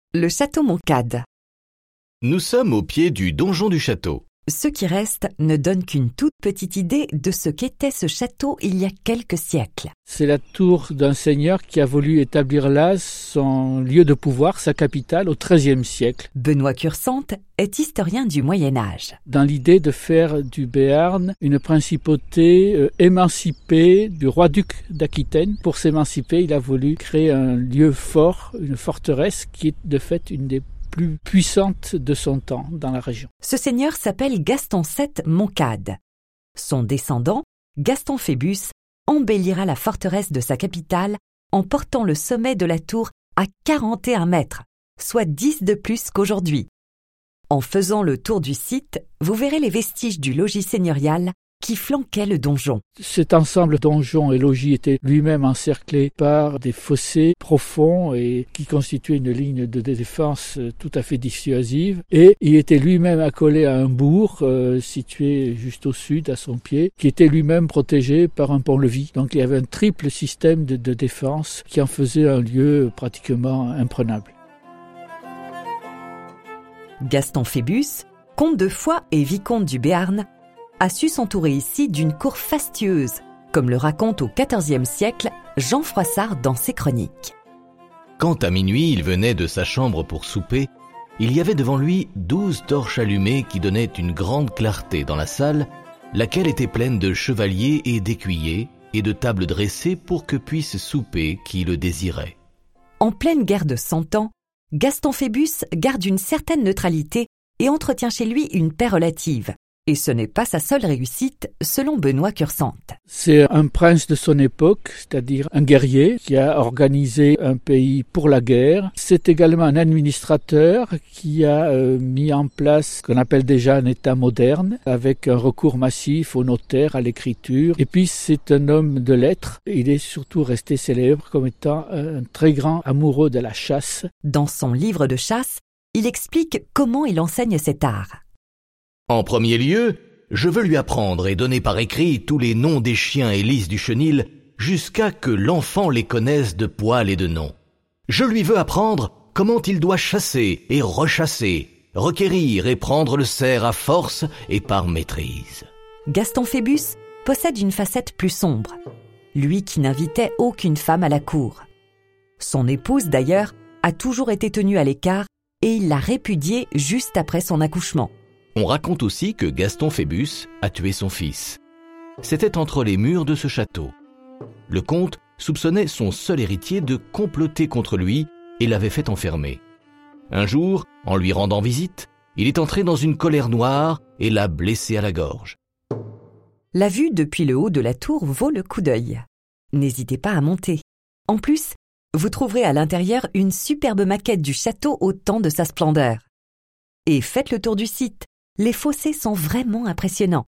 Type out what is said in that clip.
Le château Montcade. Nous sommes au pied du donjon du château. Ce qui reste ne donne qu'une toute petite idée de ce qu'était ce château il y a quelques siècles. C'est la tour d'un seigneur qui a voulu établir là son lieu de pouvoir, sa capitale, au XIIIe siècle. Benoît Cursante est historien du Moyen-Âge. Dans l'idée de faire du Béarn une principauté émancipée du roi-duc d'Aquitaine. Pour s'émanciper, il a voulu créer un lieu fort, une forteresse qui est de fait une des plus puissante de son temps dans la région. Ce seigneur s'appelle Gaston VII Montcade. Son descendant, Gaston Phébus, embellira la forteresse de sa capitale en portant le sommet de la tour à 41 mètres, soit 10 de plus qu'aujourd'hui. En faisant le tour du site, vous verrez les vestiges du logis seigneurial qui flanquait le donjon. Cet ensemble donjon et logis était lui-même encerclé par des fossés profonds et qui constituaient une ligne de défense tout à fait dissuasive. Et il était lui-même accolé à un bourg situé juste au sud, à son pied, qui était lui-même protégé par un pont-levis. Donc il y avait un triple système de défense qui en faisait un lieu pratiquement imprenable. Gaston Phébus, comte de Foix et vicomte du Béarn, a su s'entourer ici d'une cour fastueuse, comme le raconte au XIVe siècle Jean Froissart dans ses chroniques. Quand à minuit il venait de sa chambre pour souper, il y avait devant lui 12 torches allumées qui donnaient une grande clarté dans la salle, laquelle était pleine de chevaliers et d'écuyers et de tables dressées pour que puisse souper qui le désirait. En pleine guerre de 100 ans, Gaston Phébus garde une certaine neutralité et entretient chez lui une paix relative. Et ce n'est pas sa seule réussite, selon Benoît Cursante. C'est un prince de son époque, c'est-à-dire un guerrier qui a organisé un pays pour la guerre. C'est également un administrateur qui a mis en place ce qu'on appelle déjà un État moderne, avec un recours massif au notaire, à l'écriture. Et puis c'est un homme de lettres. Il est surtout resté célèbre comme étant un très grand amoureux de la chasse. Dans son livre de chasse, il explique comment il enseigne cet art. En premier lieu, je veux lui apprendre et donner par écrit tous les noms des chiens et lys du chenil jusqu'à que l'enfant les connaisse de poil et de nom. Je lui veux apprendre comment il doit chasser et rechasser, requérir et prendre le cerf à force et par maîtrise. Gaston Phébus possède une facette plus sombre, lui qui n'invitait aucune femme à la cour. Son épouse, d'ailleurs, a toujours été tenue à l'écart et il l'a répudiée juste après son accouchement. On raconte aussi que Gaston Phébus a tué son fils. C'était entre les murs de ce château. Le comte soupçonnait son seul héritier de comploter contre lui et l'avait fait enfermer. Un jour, en lui rendant visite, il est entré dans une colère noire et l'a blessé à la gorge. La vue depuis le haut de la tour vaut le coup d'œil. N'hésitez pas à monter. En plus, vous trouverez à l'intérieur une superbe maquette du château au temps de sa splendeur. Et faites le tour du site. Les fossés sont vraiment impressionnants.